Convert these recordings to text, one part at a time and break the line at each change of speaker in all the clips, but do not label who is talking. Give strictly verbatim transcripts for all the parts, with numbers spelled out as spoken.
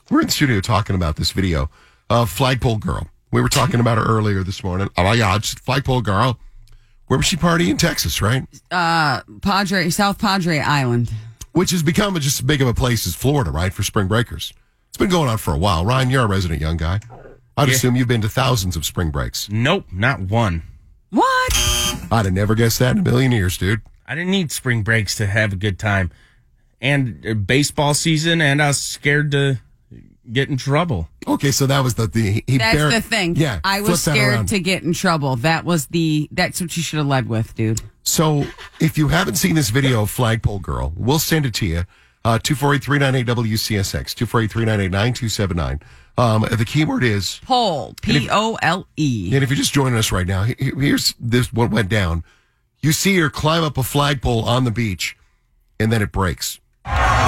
We're in the studio talking about this video of Flagpole Girl. We were talking about her earlier this morning. Oh my God, she's Flagpole Girl. Where was she partying? In Texas, right?
Uh, Padre, South Padre Island.
Which has become just as big of a place as Florida, right, for spring breakers. It's been going on for a while. Ryan, you're a resident young guy. I'd yeah. assume you've been to thousands of spring breaks.
Nope, not one.
What?
I'd have never guessed that in a million years, dude.
I didn't need spring breaks to have a good time. And uh, baseball season, and I was scared to get in trouble.
Okay, so that was the... the he
that's
bare,
the thing.
Yeah,
I was scared to get in trouble. That was the... That's what you should have led with, dude.
So, if you haven't seen this video of Flagpole Girl, we'll send it to you. Uh, two four eight, three nine eight, W C S X, two four eight, three nine eight, nine two seven nine. Um, the keyword is...
Pole, P O L E.
And if you're just joining us right now, here's this what went down. You see her climb up a flagpole on the beach, and then it breaks.
Oh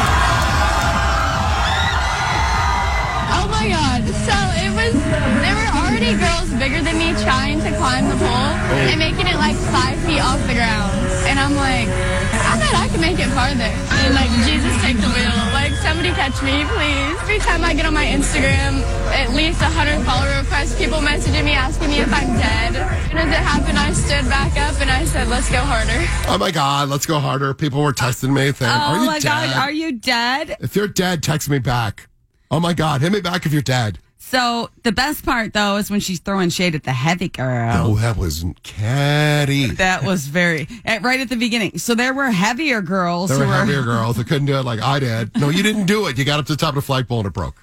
my God. So it was, there were already girls bigger than me trying to climb the pole oh. and making it like five feet off the ground. And I'm like, I bet I can make it farther. And like, Jesus, take the wheel. Like, somebody catch me, please. Every time I get on my Instagram, at least one hundred follower requests, people messaging me asking me if I'm dead. And as it happened, I stood back up and I said, let's go harder.
Oh my God, let's go harder. People were texting me. Saying,
oh
are you
my
dead?
God, are you dead?
If you're dead, text me back. Oh my God, hit me back if you're dead.
So the best part, though, is when she's throwing shade at the heavy girl.
Oh, that was catty.
That was very, at, right at the beginning. So there were heavier girls.
There were
who
heavier
were,
girls that couldn't do it like I did. No, you didn't do it. You got up to the top of the flagpole and it broke.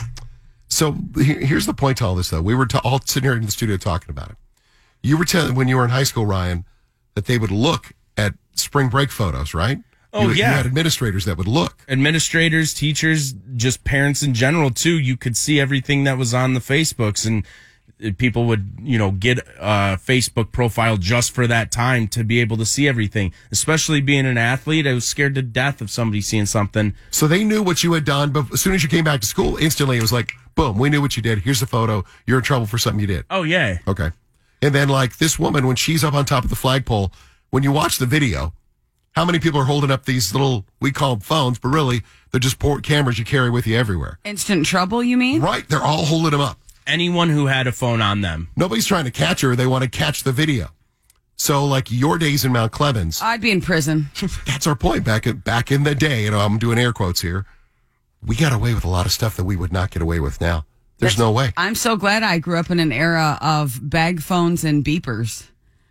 So here's the point to all this, though. We were t- all sitting here in the studio talking about it. You were telling, when you were in high school, Ryan, that they would look at spring break photos, right?
Oh,
you,
yeah.
You had administrators that would look.
Administrators, teachers, just parents in general, too. You could see everything that was on the Facebooks, and people would, you know, get a Facebook profile just for that time to be able to see everything. Especially being an athlete, I was scared to death of somebody seeing something.
So they knew what you had done, but as soon as you came back to school, instantly it was like, boom, we knew what you did. Here's the photo. You're in trouble for something you did.
Oh, yeah.
Okay. And then, like, this woman, when she's up on top of the flagpole, when you watch the video, how many people are holding up these little, we call them phones, but really, they're just port cameras you carry with you everywhere.
Instant trouble, you mean?
Right. They're all holding them up.
Anyone who had a phone on them.
Nobody's trying to catch her. They want to catch the video. So, like, your days in Mount Clemens.
I'd be in prison.
That's our point. Back, in, back in the day, you know, I'm doing air quotes here. We got away with a lot of stuff that we would not get away with now. There's That's, no way.
I'm so glad I grew up in an era of bag phones and beepers.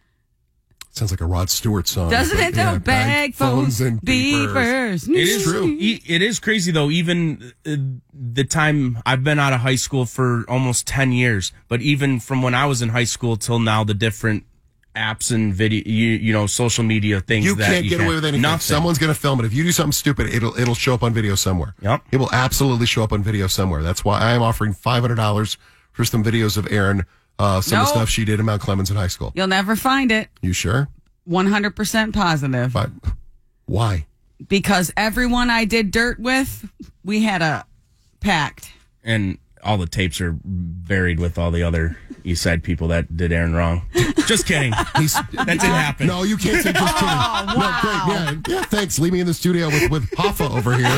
Sounds like a Rod Stewart song.
Doesn't it, though?
Yeah,
bag, bag
phones,
phones and beepers. beepers.
It is
true.
It is crazy, though. Even uh, the time I've been out of high school for almost ten years, but even from when I was in high school till now, the different apps and video, you, you know, social media things.
You
that
can't
you
get
can,
away with anything.
Nothing.
Someone's going to film it. If you do something stupid, it'll it'll show up on video somewhere.
Yep.
It will absolutely show up on video somewhere. That's why I am offering five hundred dollars for some videos of Erin, uh, some
nope.
of the stuff she did in Mount Clemens in high school.
You'll never find it.
You sure?
one hundred percent positive.
But why?
Because everyone I did dirt with, we had a pact.
And all the tapes are buried with all the other East Side people that did Erin wrong. Just kidding. He's, that didn't happen.
No, you can't say just kidding.
Oh, wow.
No, great. Yeah, yeah, thanks. Leave me in the studio with, with Hoffa over here.